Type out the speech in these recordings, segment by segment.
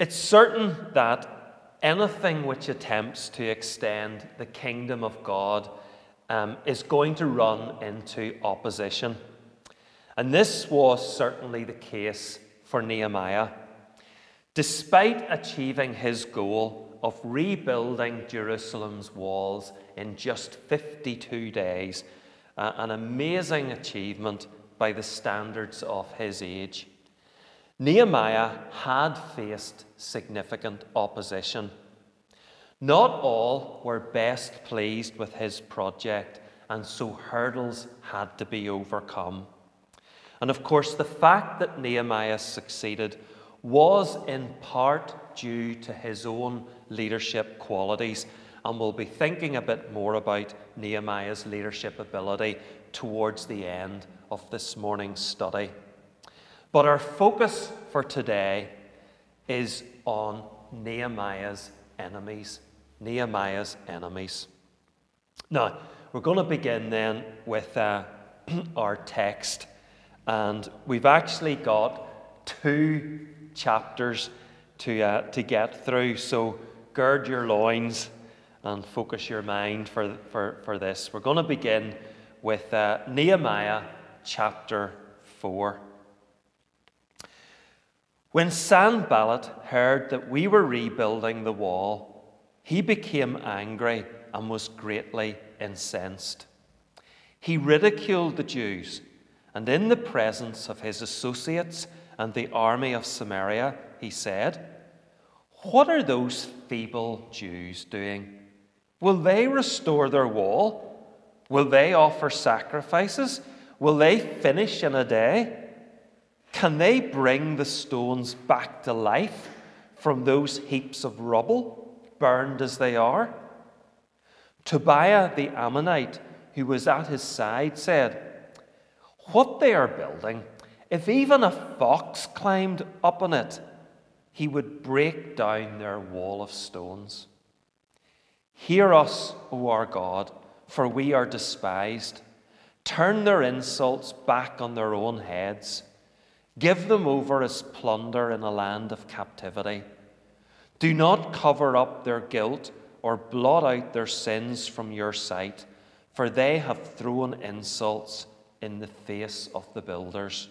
It's certain that anything which attempts to extend the kingdom of God is going to run into opposition. And this was certainly the case for Nehemiah. Despite achieving his goal of rebuilding Jerusalem's walls in just 52 days, an amazing achievement by the standards of his age, Nehemiah had faced significant opposition. Not all were best pleased with his project, and so hurdles had to be overcome. And of course, the fact that Nehemiah succeeded was in part due to his own leadership qualities, and we'll be thinking a bit more about Nehemiah's leadership ability towards the end of this morning's study. But our focus for today is on Nehemiah's enemies. Nehemiah's enemies. Now, we're going to begin then with our text. And we've actually got 2 chapters to get through. So gird your loins and focus your mind for this. We're going to begin with Nehemiah chapter 4. When Sanballat heard that we were rebuilding the wall, he became angry and was greatly incensed. He ridiculed the Jews, and in the presence of his associates and the army of Samaria, he said, "What are those feeble Jews doing? Will they restore their wall? Will they offer sacrifices? Will they finish in a day? Can they bring the stones back to life from those heaps of rubble, burned as they are?" Tobiah the Ammonite, who was at his side, said, "What they are building, if even a fox climbed up on it, he would break down their wall of stones. Hear us, O our God, for we are despised. Turn their insults back on their own heads. Give them over as plunder in a land of captivity. Do not cover up their guilt or blot out their sins from your sight, for they have thrown insults in the face of the builders."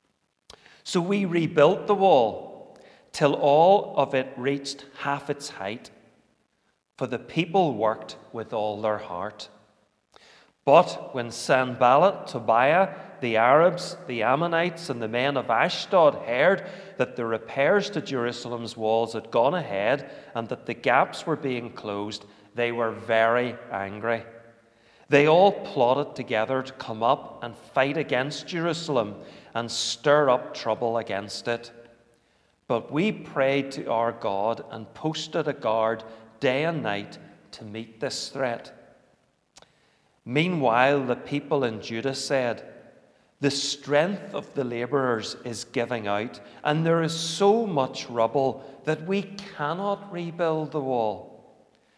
So we rebuilt the wall till all of it reached half its height, for the people worked with all their heart. But when Sanballat, Tobiah, the Arabs, the Ammonites, and the men of Ashdod heard that the repairs to Jerusalem's walls had gone ahead and that the gaps were being closed, they were very angry. They all plotted together to come up and fight against Jerusalem and stir up trouble against it. But we prayed to our God and posted a guard day and night to meet this threat. Meanwhile, the people in Judah said, "The strength of the laborers is giving out, and there is so much rubble that we cannot rebuild the wall."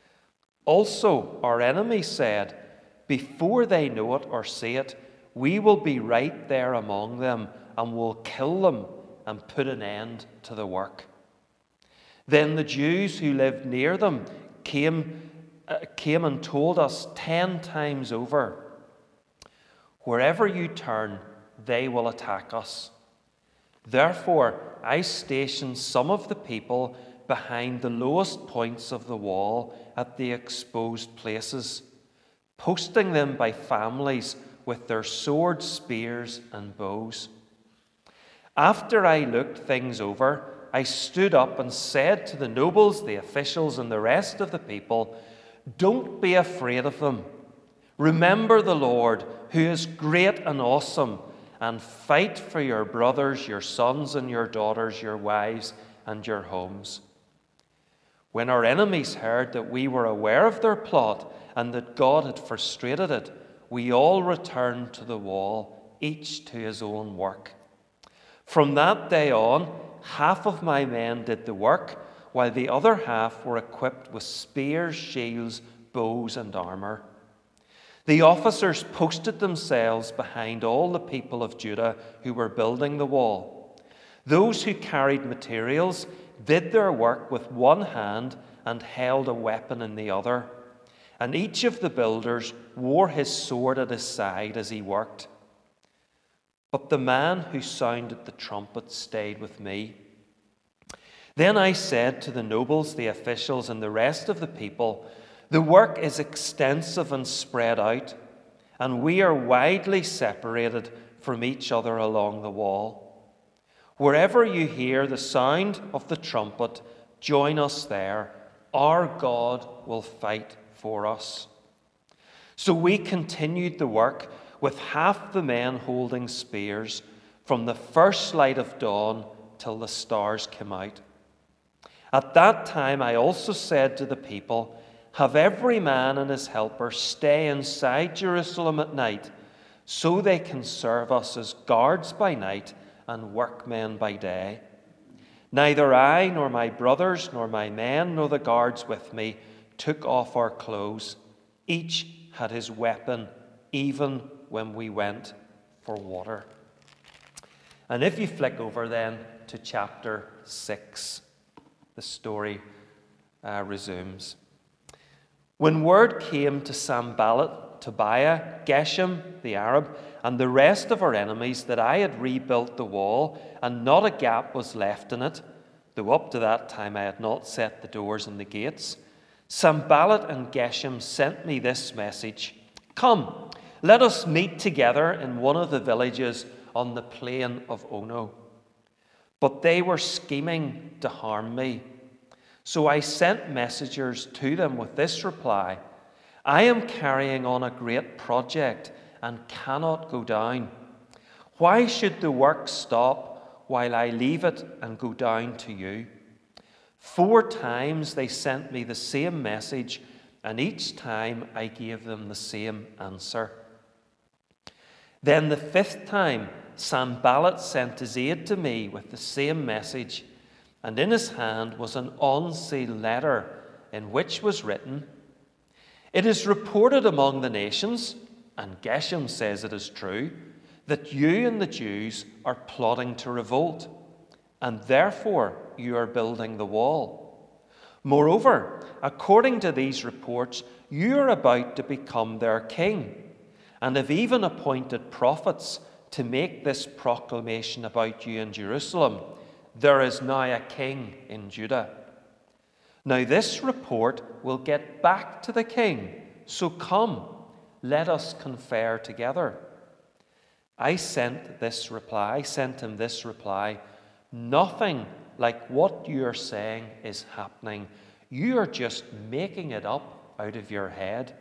Also, our enemies said, "Before they know it or see it, we will be right there among them and will kill them and put an end to the work." Then the Jews who lived near them came and told us 10 times over, "Wherever you turn, they will attack us." Therefore, I stationed some of the people behind the lowest points of the wall at the exposed places, posting them by families with their swords, spears, and bows. After I looked things over, I stood up and said to the nobles, the officials, and the rest of the people, "Don't be afraid of them. Remember the Lord, who is great and awesome, and fight for your brothers, your sons and your daughters, your wives and your homes." When our enemies heard that we were aware of their plot and that God had frustrated it, we all returned to the wall, each to his own work. From that day on, half of my men did the work, while the other half were equipped with spears, shields, bows, and armor. The officers posted themselves behind all the people of Judah who were building the wall. Those who carried materials did their work with one hand and held a weapon in the other. And each of the builders wore his sword at his side as he worked. But the man who sounded the trumpet stayed with me. Then I said to the nobles, the officials, and the rest of the people, the work is extensive and spread out, and we are widely separated from each other along the wall. Wherever you hear the sound of the trumpet, join us there. Our God will fight for us. So we continued the work with half the men holding spears from the first light of dawn till the stars came out. At that time I also said to the people, have every man and his helper stay inside Jerusalem at night, so they can serve us as guards by night and workmen by day. Neither I, nor my brothers, nor my men, nor the guards with me took off our clothes. Each had his weapon, even when we went for water. And if you flick over then to chapter 6, the story resumes. When word came to Sanballat, Tobiah, Geshem the Arab, and the rest of our enemies that I had rebuilt the wall, and not a gap was left in it, though up to that time I had not set the doors and the gates, Sanballat and Geshem sent me this message: Come, let us meet together in one of the villages on the plain of Ono. But they were scheming to harm me. So I sent messengers to them with this reply: I am carrying on a great project and cannot go down. Why should the work stop while I leave it and go down to you? 4 times they sent me the same message, and each time I gave them the same answer. Then the 5th time, Sanballat sent his aide to me with the same message, and in his hand was an unsealed letter in which was written, It is reported among the nations, and Geshem says it is true, that you and the Jews are plotting to revolt, and therefore you are building the wall. Moreover, according to these reports, you are about to become their king, and have even appointed prophets to make this proclamation about you in Jerusalem: there is now a king in Judah. Now this report will get back to the king, so come, let us confer together. I sent him this reply: Nothing like what you are saying is happening. You are just making it up out of your head.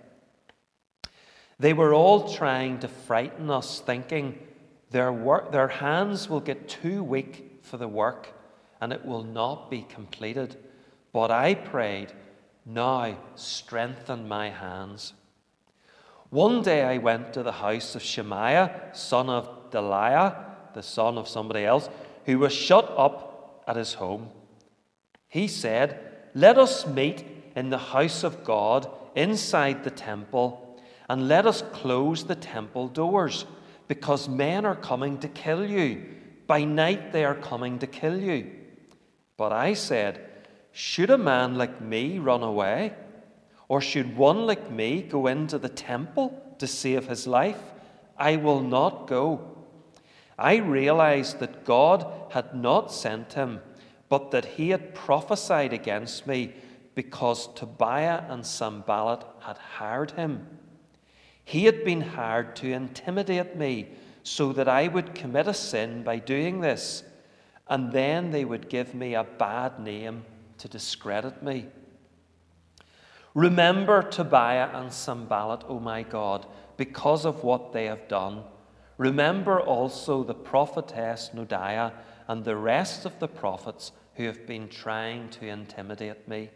They were all trying to frighten us, thinking their hands will get too weak for the work and it will not be completed. But I prayed, now strengthen my hands. One day I went to the house of Shemaiah, son of Delaiah, the son of somebody else, who was shut up at his home. He said, Let us meet in the house of God inside the temple, and let us close the temple doors, because men are coming to kill you. By night they are coming to kill you. But I said, Should a man like me run away? Or should one like me go into the temple to save his life? I will not go. I realized that God had not sent him, but that he had prophesied against me, because Tobiah and Sanballat had hired him. He had been hired to intimidate me, so that I would commit a sin by doing this, and then they would give me a bad name to discredit me. Remember Tobiah and Sanballat, O my God, because of what they have done. Remember also the prophetess Noadiah and the rest of the prophets who have been trying to intimidate me.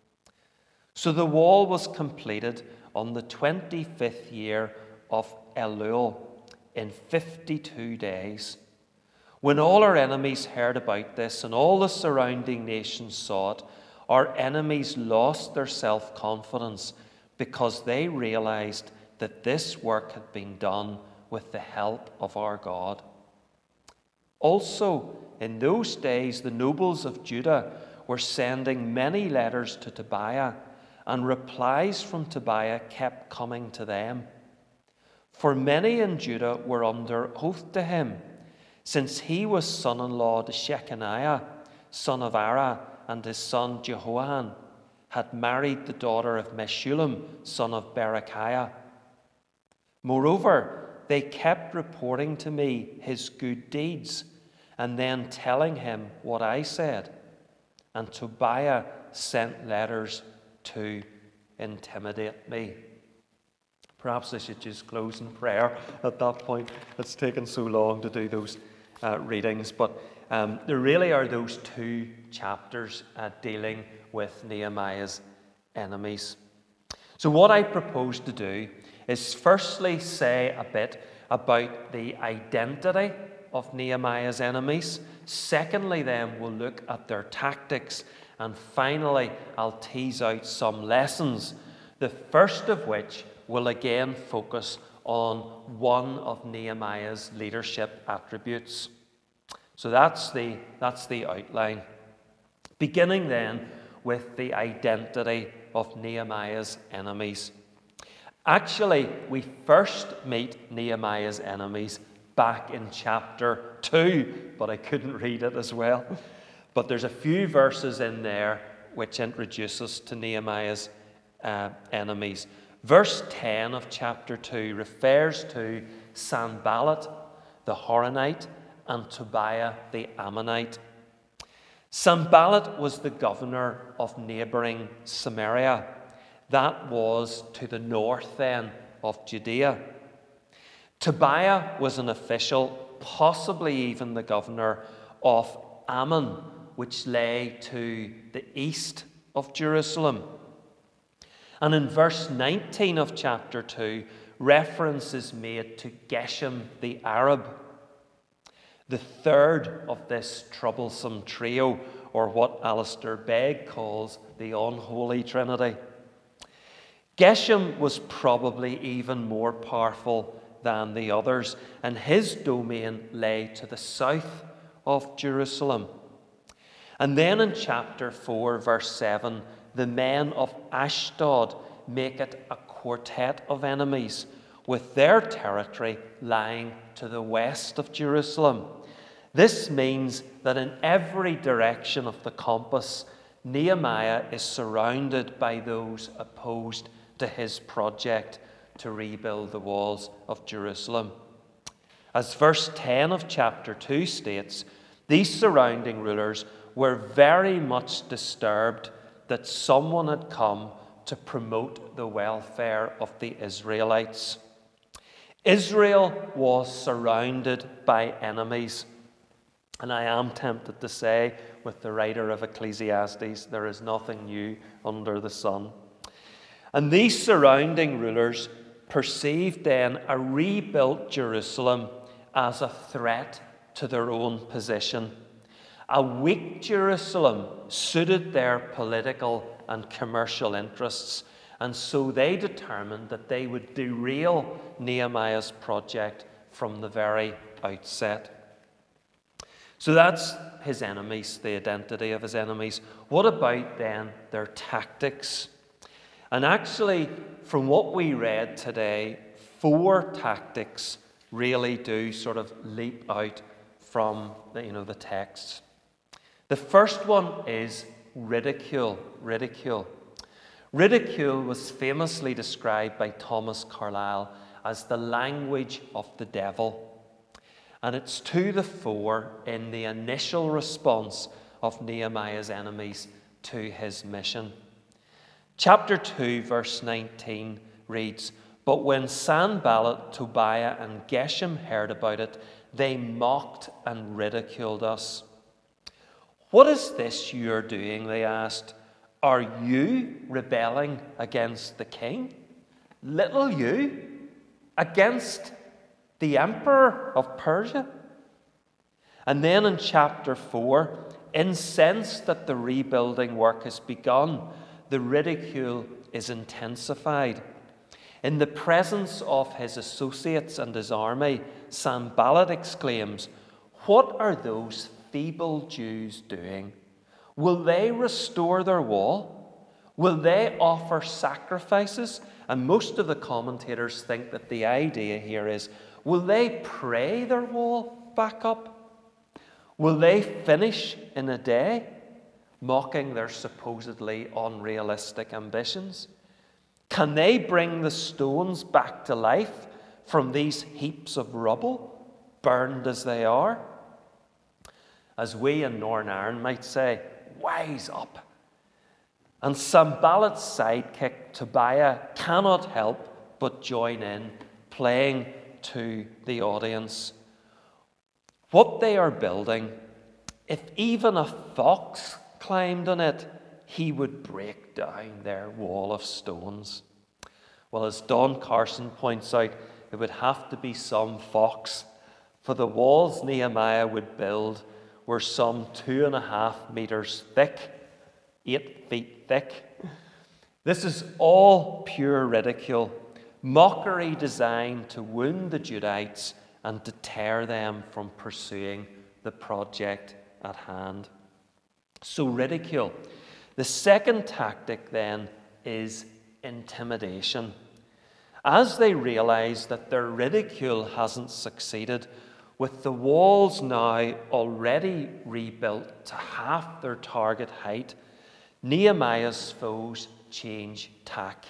So the wall was completed on the 25th year of Elul in 52 days. When all our enemies heard about this and all the surrounding nations saw it, our enemies lost their self-confidence, because they realized that this work had been done with the help of our God. Also, in those days, the nobles of Judah were sending many letters to Tobiah, and replies from Tobiah kept coming to them. For many in Judah were under oath to him, since he was son-in-law to Shechaniah, son of Ara, and his son Jehohanan had married the daughter of Meshullam, son of Berechiah. Moreover, they kept reporting to me his good deeds, and then telling him what I said. And Tobiah sent letters to intimidate me. Perhaps I should just close in prayer at that point. It's taken so long to do those readings. But there really are those two chapters dealing with Nehemiah's enemies. So what I propose to do is firstly say a bit about the identity of Nehemiah's enemies. Secondly, then, we'll look at their tactics. And finally, I'll tease out some lessons, the first of which will again focus on one of Nehemiah's leadership attributes. So that's the outline. Beginning then with the identity of Nehemiah's enemies. Actually, we first meet Nehemiah's enemies back in chapter 2, but I couldn't read it as well. But there's a few verses in there which introduce us to Nehemiah's enemies. Verse 10 of chapter 2 refers to Sanballat the Horonite and Tobiah the Ammonite. Sanballat was the governor of neighbouring Samaria. That was to the north then of Judea. Tobiah was an official, possibly even the governor of Ammon, which lay to the east of Jerusalem. And in verse 19 of chapter 2, reference is made to Geshem the Arab, the third of this troublesome trio, or what Alistair Begg calls the unholy trinity. Geshem was probably even more powerful than the others, and his domain lay to the south of Jerusalem. And then in chapter 4, verse 7, the men of Ashdod make it a quartet of enemies, with their territory lying to the west of Jerusalem. This means that in every direction of the compass, Nehemiah is surrounded by those opposed to his project to rebuild the walls of Jerusalem. As verse 10 of chapter 2 states, these surrounding rulers were very much disturbed that someone had come to promote the welfare of the Israelites. Israel was surrounded by enemies. And I am tempted to say, with the writer of Ecclesiastes, there is nothing new under the sun. And these surrounding rulers perceived then a rebuilt Jerusalem as a threat to their own position. A weak Jerusalem suited their political and commercial interests, and so they determined that they would derail Nehemiah's project from the very outset. So that's his enemies, the identity of his enemies. What about then their tactics? And actually, from what we read today, 4 tactics really do sort of leap out from the texts. The first one is ridicule. Ridicule was famously described by Thomas Carlyle as the language of the devil. And it's to the fore in the initial response of Nehemiah's enemies to his mission. Chapter 2, verse 19 reads, "But when Sanballat, Tobiah, and Geshem heard about it, they mocked and ridiculed us." "What is this you are doing?" they asked. "Are you rebelling against the king? Little you, against the emperor of Persia?" And then in chapter 4, incensed that the rebuilding work has begun, the ridicule is intensified. In the presence of his associates and his army, Sanballat exclaims, "What are those feeble Jews doing? Will they restore their wall? Will they offer sacrifices? And most of the commentators think that the idea here is, will they pray their wall back up? Will they finish in a day, mocking their supposedly unrealistic ambitions? Can they bring the stones back to life from these heaps of rubble, burned as they are? As we in Northern Ireland might say, wise up. And Sanballat's sidekick, Tobiah, cannot help but join in, playing to the audience. What they are building, if even a fox climbed on it, he would break down their wall of stones. Well, as Don Carson points out, it would have to be some fox, for the walls Nehemiah would build were some 2.5 meters thick, 8 feet thick. This is all pure ridicule, mockery designed to wound the Judahites and deter them from pursuing the project at hand. So ridicule. The second tactic then is intimidation. As they realize that their ridicule hasn't succeeded, with the walls now already rebuilt to half their target height, Nehemiah's foes change tack.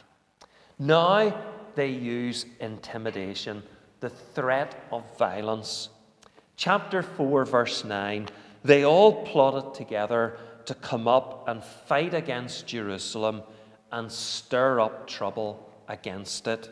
Now they use intimidation, the threat of violence. Chapter 4, verse 9, they all plotted together to come up and fight against Jerusalem and stir up trouble against it.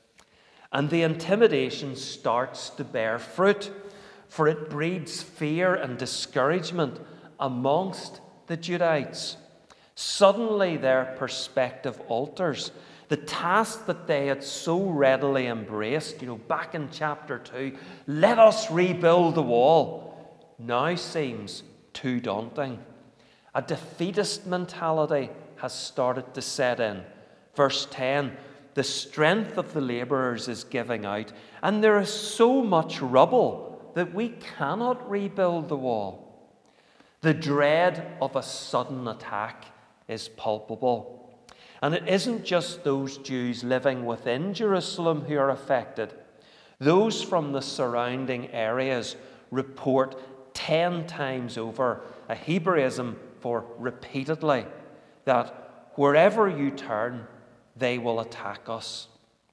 And the intimidation starts to bear fruit, for it breeds fear and discouragement amongst the Judahites. Suddenly their perspective alters. The task that they had so readily embraced, back in chapter 2, let us rebuild the wall, now seems too daunting. A defeatist mentality has started to set in. Verse 10, the strength of the laborers is giving out, and there is so much rubble that we cannot rebuild the wall. The dread of a sudden attack is palpable. And it isn't just those Jews living within Jerusalem who are affected. Those from the surrounding areas report 10 times over, a Hebraism for repeatedly, that wherever you turn, they will attack us.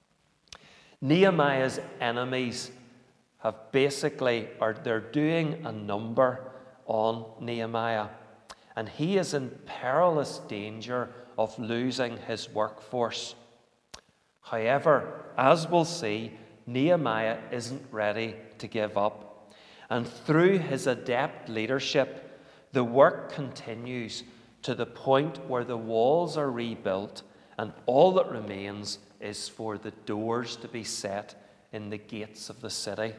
Nehemiah's enemies they're doing a number on Nehemiah, and he is in perilous danger of losing his workforce. However, as we'll see, Nehemiah isn't ready to give up, and through his adept leadership, the work continues to the point where the walls are rebuilt, and all that remains is for the doors to be set in the gates of the city.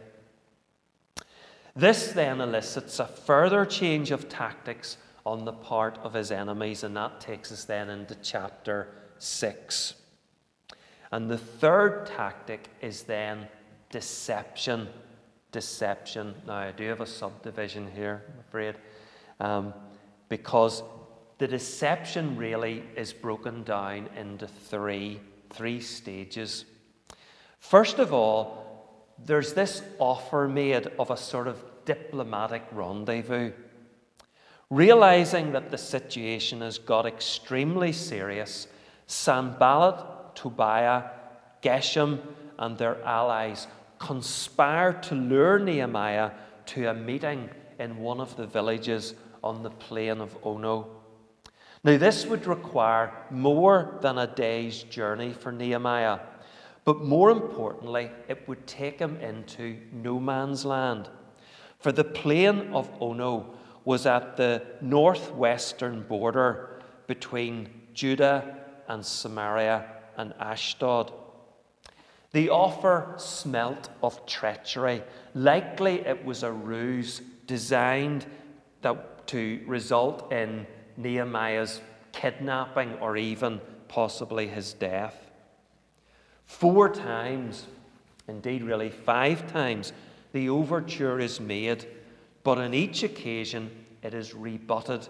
This then elicits a further change of tactics on the part of his enemies, and that takes us then into chapter 6. And the third tactic is then deception. Deception. Now, I do have a subdivision here, I'm afraid, because the deception really is broken down into three stages. First of all, there's this offer made of a sort of diplomatic rendezvous. Realizing that the situation has got extremely serious, Sanballat, Tobiah, Geshem, and their allies conspire to lure Nehemiah to a meeting in one of the villages on the plain of Ono. Now, this would require more than a day's journey for Nehemiah, but more importantly, it would take him into no man's land. For the plain of Ono was at the northwestern border between Judah and Samaria and Ashdod. The offer smelt of treachery. Likely it was a ruse designed to result in Nehemiah's kidnapping or even possibly his death. 4 times, indeed really 5 times, the overture is made, but on each occasion it is rebutted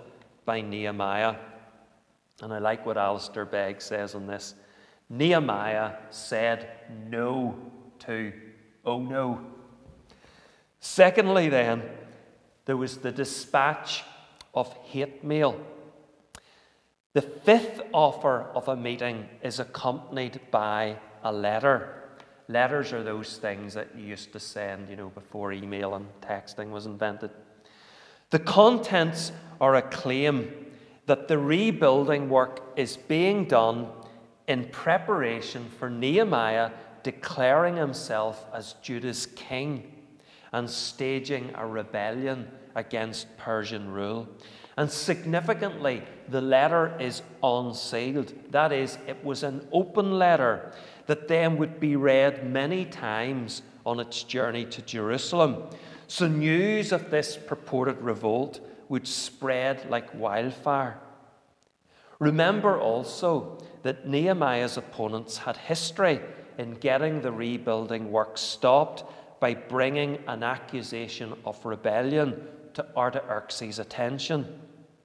by Nehemiah. And I like what Alistair Begg says on this. Nehemiah said no to, oh no. Secondly, then, there was the dispatch of hate mail. The fifth offer of a meeting is accompanied by a letter. Letters are those things that you used to send, before email and texting was invented. The contents are a claim that the rebuilding work is being done in preparation for Nehemiah declaring himself as Judah's king and staging a rebellion against Persian rule. And significantly, the letter is unsealed. That is, it was an open letter that then would be read many times on its journey to Jerusalem. So news of this purported revolt would spread like wildfire. Remember also that Nehemiah's opponents had history in getting the rebuilding work stopped by bringing an accusation of rebellion to Artaxerxes' attention.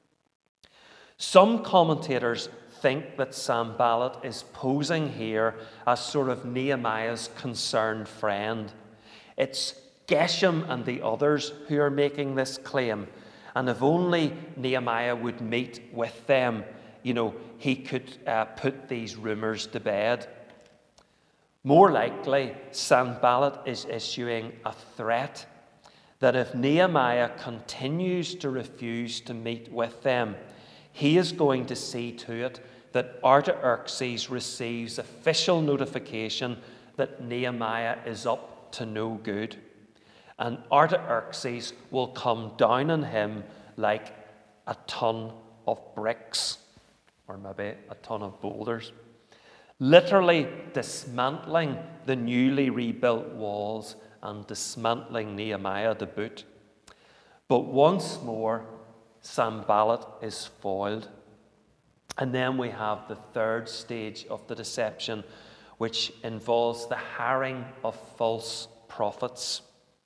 Some commentators think that Sanballat is posing here as sort of Nehemiah's concerned friend. It's Geshem and the others who are making this claim, and if only Nehemiah would meet with them, he could put these rumours to bed. More likely, Sanballat is issuing a threat that if Nehemiah continues to refuse to meet with them, he is going to see to it that Artaxerxes receives official notification that Nehemiah is up to no good. And Artaxerxes will come down on him like a ton of bricks, or maybe a ton of boulders, literally dismantling the newly rebuilt walls and dismantling Nehemiah to boot. But once more, Sanballat is foiled. And then we have the third stage of the deception, which involves the hiring of false prophets.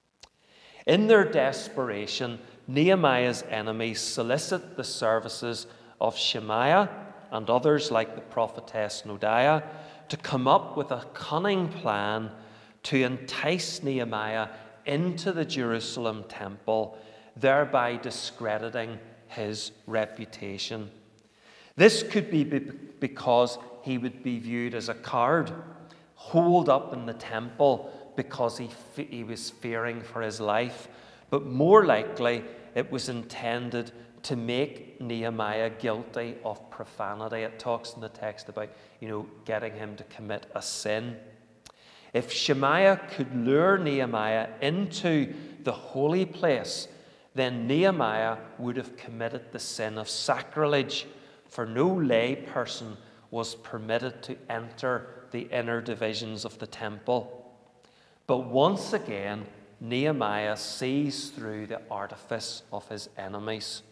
In their desperation, Nehemiah's enemies solicit the services of Shemaiah and others like the prophetess Noadiah to come up with a cunning plan to entice Nehemiah into the Jerusalem temple, thereby discrediting his reputation. This could be because he would be viewed as a coward, holed up in the temple because he was fearing for his life. But more likely, it was intended to make Nehemiah guilty of profanity. It talks in the text about, getting him to commit a sin. If Shemaiah could lure Nehemiah into the holy place, then Nehemiah would have committed the sin of sacrilege, for no lay person was permitted to enter the inner divisions of the temple. But once again, Nehemiah sees through the artifice of his enemies.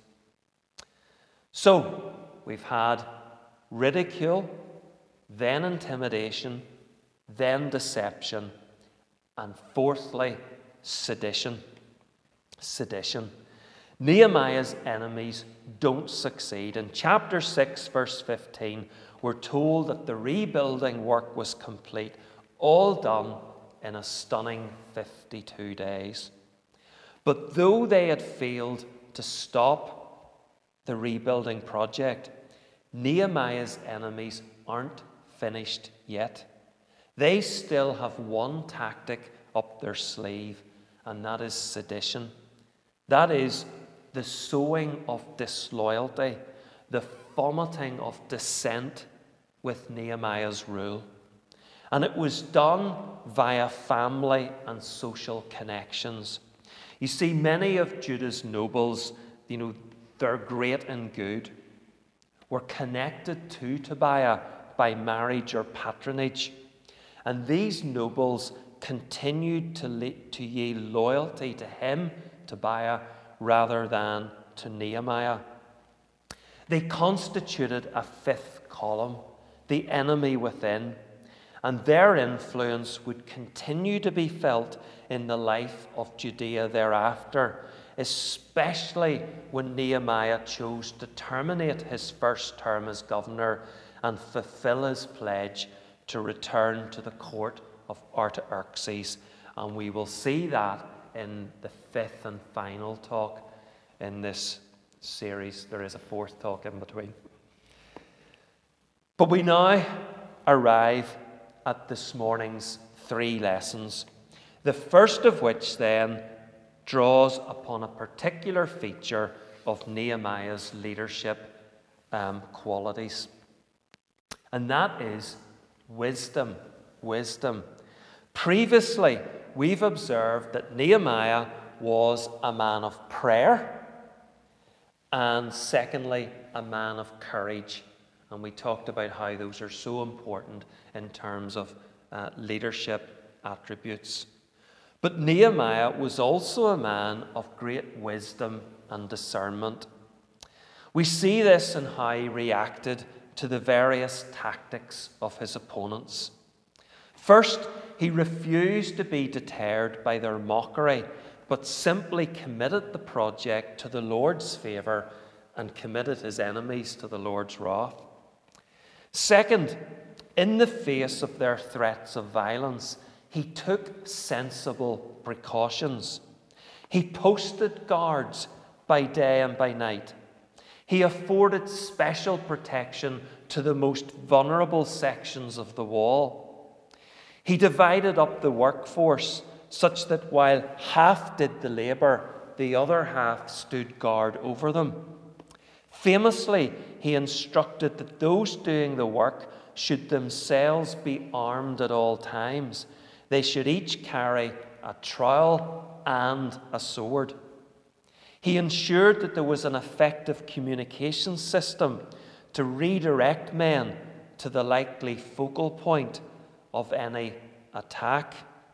So, we've had ridicule, then intimidation, then deception, and fourthly, sedition. Sedition. Nehemiah's enemies don't succeed. In chapter 6, verse 15, we're told that the rebuilding work was complete, all done in a stunning 52 days. But though they had failed to stop the rebuilding project, Nehemiah's enemies aren't finished yet. They still have one tactic up their sleeve, and that is sedition. That is the sowing of disloyalty, the fomenting of dissent with Nehemiah's rule. And it was done via family and social connections. You see, many of Judah's nobles, they're great and good, were connected to Tobiah by marriage or patronage. And these nobles continued to yield loyalty to him, Tobiah, rather than to Nehemiah. They constituted a fifth column, the enemy within, and their influence would continue to be felt in the life of Judea thereafter, especially when Nehemiah chose to terminate his first term as governor and fulfill his pledge to return to the court of Artaxerxes. And we will see that in the fifth and final talk in this series. There is a fourth talk in between. But we now arrive at this morning's three lessons. The first of which then draws upon a particular feature of Nehemiah's leadership qualities. And that is wisdom. Wisdom. Previously, we've observed that Nehemiah was a man of prayer, and secondly, a man of courage. And we talked about how those are so important in terms of leadership attributes. But Nehemiah was also a man of great wisdom and discernment. We see this in how he reacted to the various tactics of his opponents. First, he refused to be deterred by their mockery, but simply committed the project to the Lord's favour and committed his enemies to the Lord's wrath. Second, in the face of their threats of violence, he took sensible precautions. He posted guards by day and by night. He afforded special protection to the most vulnerable sections of the wall. He divided up the workforce such that while half did the labour, the other half stood guard over them. Famously, he instructed that those doing the work should themselves be armed at all times. They should each carry a trowel and a sword. He ensured that there was an effective communication system to redirect men to the likely focal point of any attack.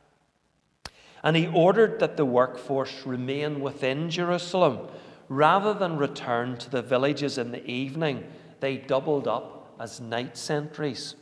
And he ordered that the workforce remain within Jerusalem. Rather than return to the villages in the evening, they doubled up as night sentries.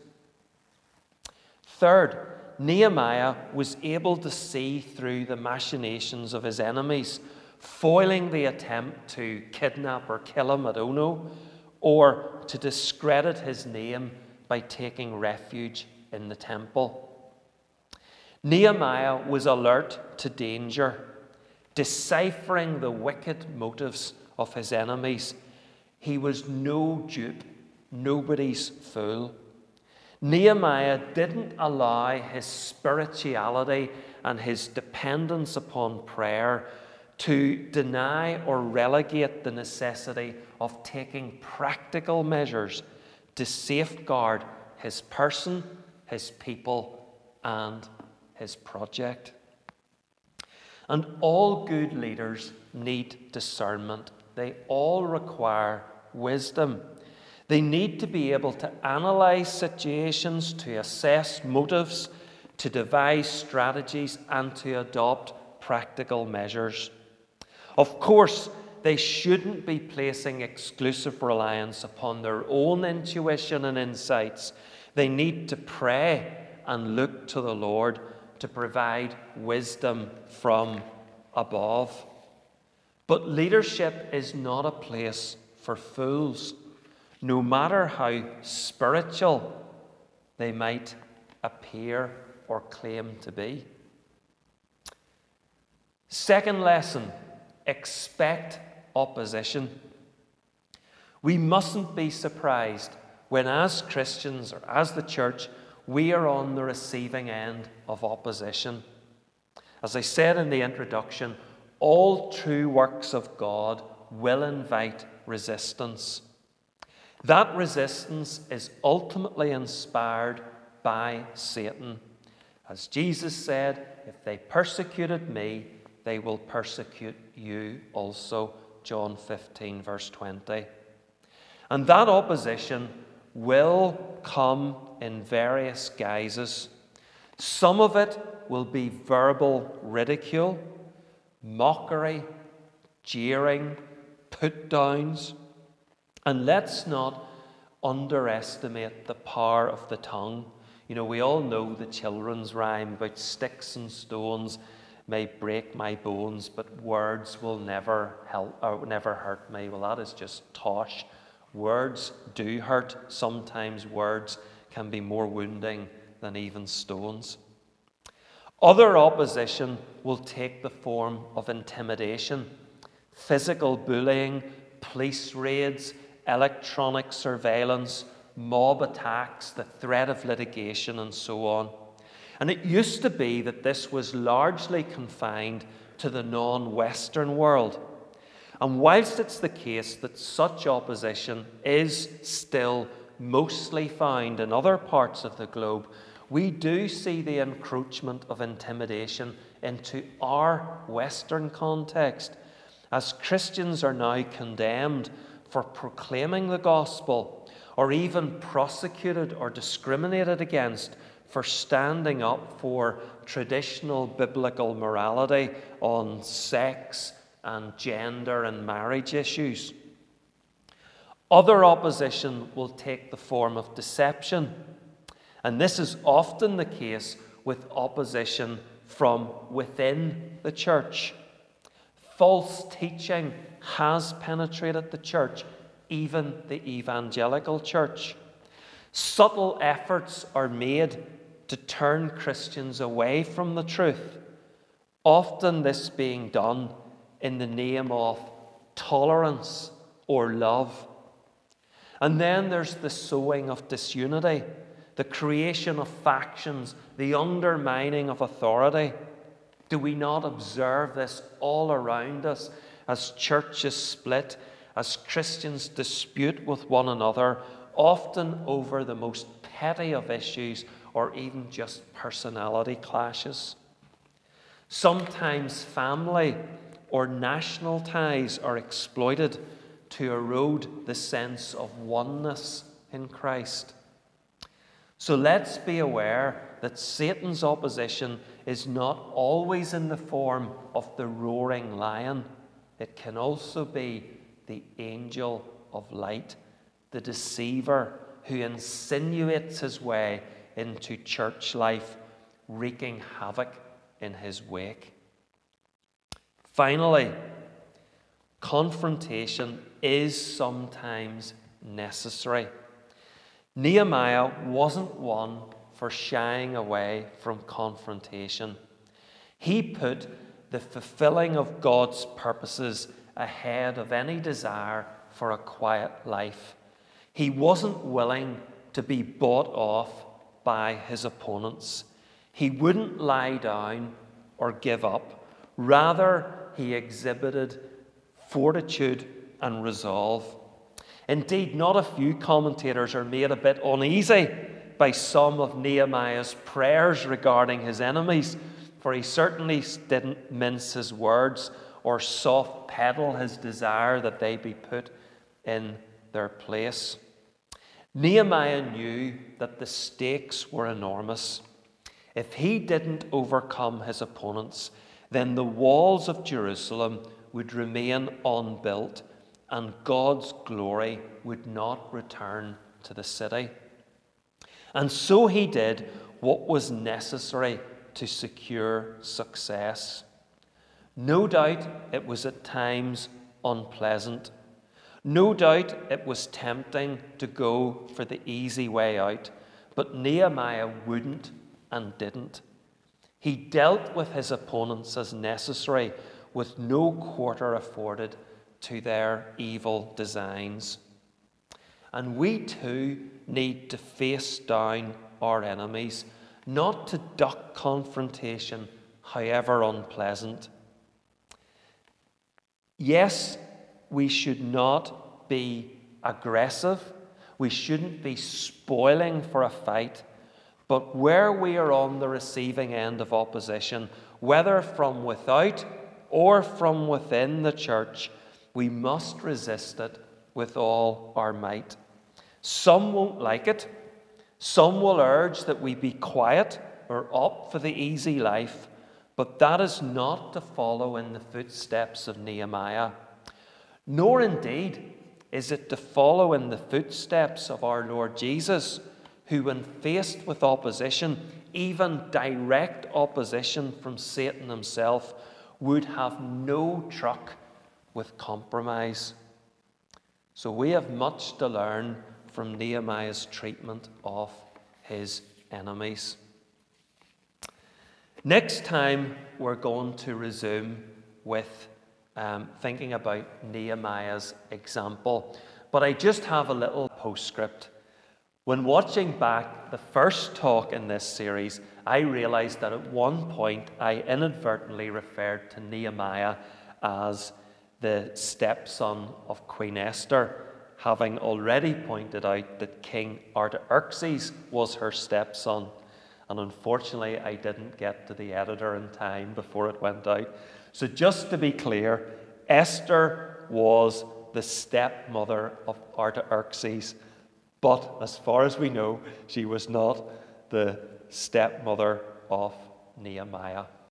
Third, Nehemiah was able to see through the machinations of his enemies, foiling the attempt to kidnap or kill him at Ono, or to discredit his name by taking refuge in the temple. Nehemiah was alert to danger, deciphering the wicked motives of his enemies. He was no dupe, nobody's fool. Nehemiah didn't allow his spirituality and his dependence upon prayer to deny or relegate the necessity of taking practical measures to safeguard his person, his people, and his project. And all good leaders need discernment. They all require wisdom. They need to be able to analyze situations, to assess motives, to devise strategies, and to adopt practical measures. Of course, they shouldn't be placing exclusive reliance upon their own intuition and insights. They need to pray and look to the Lord to provide wisdom from above. But leadership is not a place for fools, no matter how spiritual they might appear or claim to be. Second lesson, expect opposition. We mustn't be surprised when, as Christians or as the church, we are on the receiving end of opposition. As I said in the introduction, all true works of God will invite resistance. That resistance is ultimately inspired by Satan. As Jesus said, if they persecuted me, they will persecute you also. John 15, verse 20. And that opposition will come in various guises. Some of it will be verbal ridicule, mockery, jeering, put-downs. And let's not underestimate the power of the tongue. You know, we all know the children's rhyme about sticks and stones may break my bones, but words will never help or never hurt me. Well, that is just tosh. Words do hurt. Sometimes words can be more wounding than even stones. Other opposition will take the form of intimidation, physical bullying, police raids, electronic surveillance, mob attacks, the threat of litigation, and so on. And it used to be that this was largely confined to the non-Western world. And whilst it's the case that such opposition is still mostly found in other parts of the globe, we do see the encroachment of intimidation into our Western context, as Christians are now condemned for proclaiming the gospel, or even prosecuted or discriminated against for standing up for traditional biblical morality on sex and gender and marriage issues. Other opposition will take the form of deception, and this is often the case with opposition from within the church. False teaching has penetrated the church, even the evangelical church. Subtle efforts are made to turn Christians away from the truth, often this being done in the name of tolerance or love. And then there's the sowing of disunity, the creation of factions, the undermining of authority. Do we not observe this all around us as churches split, as Christians dispute with one another, often over the most petty of issues or even just personality clashes? Sometimes family or national ties are exploited to erode the sense of oneness in Christ. So let's be aware that Satan's opposition is not always in the form of the roaring lion. It can also be the angel of light, the deceiver who insinuates his way into church life, wreaking havoc in his wake. Finally, confrontation is sometimes necessary. Nehemiah wasn't one for shying away from confrontation. He put the fulfilling of God's purposes ahead of any desire for a quiet life. He wasn't willing to be bought off by his opponents. He wouldn't lie down or give up. Rather, he exhibited fortitude and resolve. Indeed, not a few commentators are made a bit uneasy by some of Nehemiah's prayers regarding his enemies, for he certainly didn't mince his words or soft pedal his desire that they be put in their place. Nehemiah knew that the stakes were enormous. If he didn't overcome his opponents, then the walls of Jerusalem would remain unbuilt and God's glory would not return to the city. And so he did what was necessary to secure success. No doubt it was at times unpleasant. No doubt it was tempting to go for the easy way out, but Nehemiah wouldn't and didn't. He dealt with his opponents as necessary, with no quarter afforded to their evil designs. And we too need to face down our enemies, not to duck confrontation, however unpleasant. Yes, we should not be aggressive. We shouldn't be spoiling for a fight. But where we are on the receiving end of opposition, whether from without or from within the church, we must resist it with all our might. Some won't like it. Some will urge that we be quiet or opt for the easy life. But that is not to follow in the footsteps of Nehemiah. Nor indeed is it to follow in the footsteps of our Lord Jesus, who, when faced with opposition, even direct opposition from Satan himself, would have no truck with compromise. So we have much to learn from Nehemiah's treatment of his enemies. Next time, we're going to resume with thinking about Nehemiah's example. But I just have a little postscript. When watching back the first talk in this series, I realized that at one point I inadvertently referred to Nehemiah as the stepson of Queen Esther, having already pointed out that King Artaxerxes was her stepson. And unfortunately, I didn't get to the editor in time before it went out. So just to be clear, Esther was the stepmother of Artaxerxes. But as far as we know, she was not the stepmother of Nehemiah.